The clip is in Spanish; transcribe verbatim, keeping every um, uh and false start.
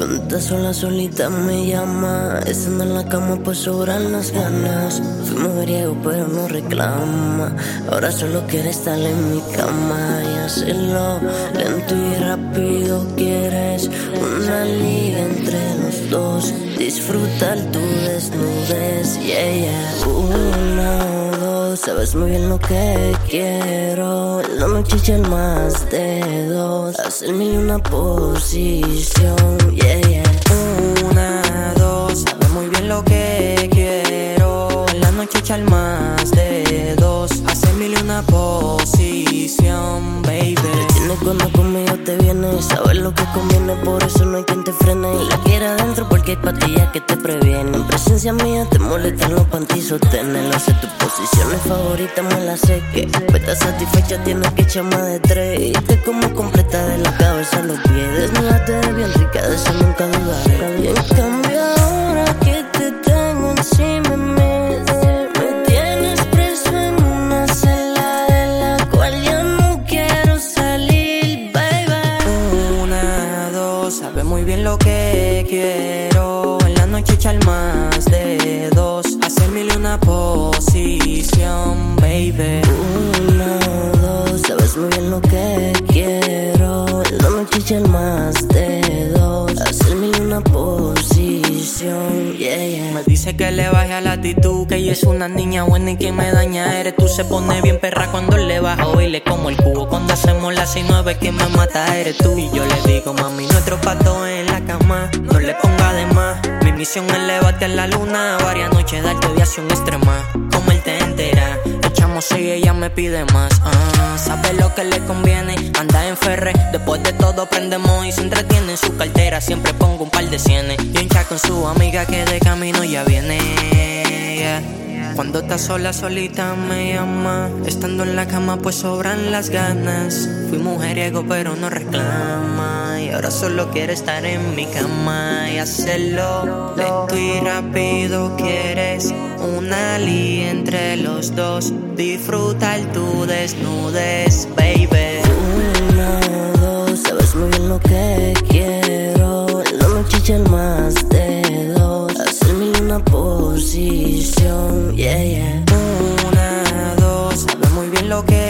Cuando estás sola, solita me llama. Estando en la cama pues sobran las ganas. Fui mujeriego pero no reclama. Ahora solo quiere estar en mi cama y hacerlo lento y rápido. Quieres una liga entre los dos, disfrutar tu desnudez, yeah, yeah. Una o dos, sabes muy bien lo que quiero. En la noche echar más de dos, hacer mil y una posición, yeah, yeah. Una, dos, sabes muy bien lo que quiero. En la noche echar más de dos, hacer mil y una posición, baby. Te tienes cuando conmigo te vienes, sabes lo que conviene, por eso no hay quien te frene. Y la quiere adentro porque hay pastillas que te previenen. En presencia mía te molestan los pantisotenes. Lo sé, tu posición es favorita, me la sé que estás satisfecha, tienes que echar más de tres. Y te como completa de la cabeza a los pies. Desnúdate de bien rica, de eso nunca dudaré. Y en cambio ahora que te tengo encima me, me tienes preso en una celda de la cual yo no quiero salir, baby. Una, dos, sabes muy bien lo que quiero. En la noche echar más de dos, hacer mil y una posición, baby. Una, dos, sabes muy bien lo que quiero. En la noche echar más de dos, hacer mil y una posición, yeah, yeah. Me dice que le baje a la actitud, que ella es una niña buena y quien me daña eres tú. Se pone bien perra cuando le bajo y le como el cubo. Cuando hacemos las seis nueve quien me mata eres tú. Y yo le digo, mami, nuestro pato en la cama, no le ponga de más. Mi misión es levarte a la luna, varias noches darte aviación extrema. Comerte entera, echamos seis y ella me pide más. Ah, sabe lo que le conviene, anda en ferre. Después de todo prendemos y se entretiene en su cartera. Siempre pongo un par de cienes y un chat con su amiga que de camino ya viene, yeah. Cuando estás sola, solita me llama. Estando en la cama pues sobran las ganas. Fui mujeriego pero no reclama. Y ahora solo quiere estar en mi cama y hacerlo lento y rápido. Quieres una liga entre los dos, disfrutar tu desnudez, baby. Una, dos, sabes muy bien lo que quiero. En la noche echar más de dos, hacer mil y una posición, yeah, yeah. Una, dos, sabes muy bien lo que